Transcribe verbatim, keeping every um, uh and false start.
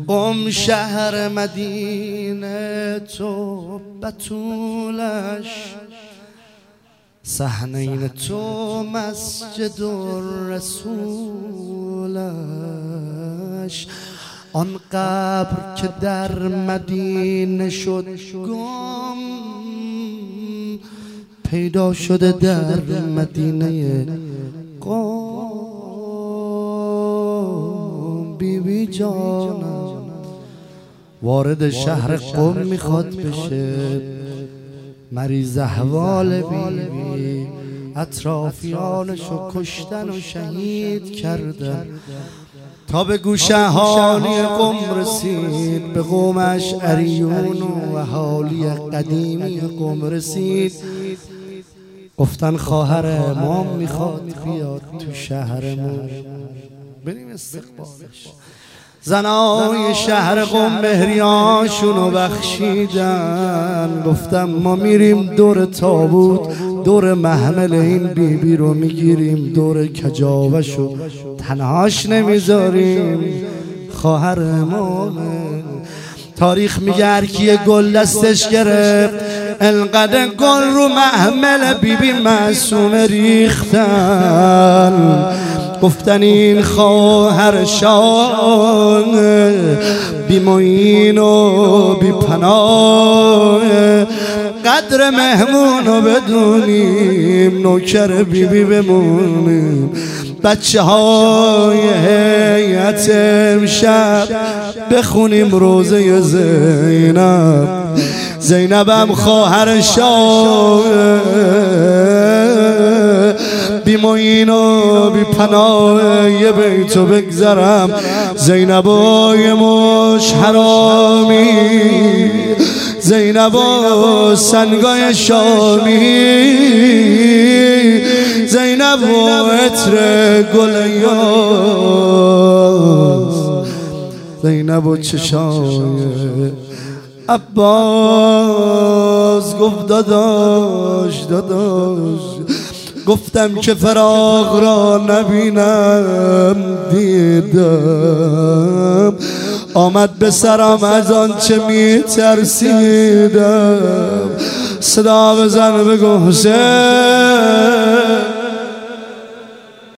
قم شهر مدینه تو بتولش، صحنین تو مسجد رسولش. آن قبر که در مدینه شد گم، پیدا شده در مدینه قم. بی بی جانم وارد شهر قم میخواد بشه، مریض احوال بی بی اطرافیانشو کشتن و شهید کردن. تا به گوش اهالی قم رسید، به قوم اشعریون و اهالی قدیمی قم رسید، گفتن خواهر امام میخواد بیاد تو شهرمون، بریم استقبالش. زنای شهر قم مهریاشونو بخشیدن، گفتم ما میریم دور تابوت، دور محمل این بیبی بی رو میگیریم، دور کجاوشو تنهاش نمیذاریم. خواهر امامه. تاریخ میگه هر کی گل دستش گرفت، انقدر گل رو محمل بیبی بی معصومه ریختن. گفتن این خواهرشان بی معین و بی پناه، قدر مهمون رو بدونیم، نوکر بیبی بی بمونیم. بچه های هیئت امشب بخونیم روزه زینب، زینبم خواهرشان بی معین و بی پناه. یه بیتو بگذرم، زینب و یه مش حرامی، زینب و سنگای شامی، زینب و عطر گل یاس، زینب و چشای عباس. گفت داداش داداش، گفتم که فراق را نبینم دیدم، آمد به سرم از آنچه می ترسیدم. صدا بزن بگو حسین،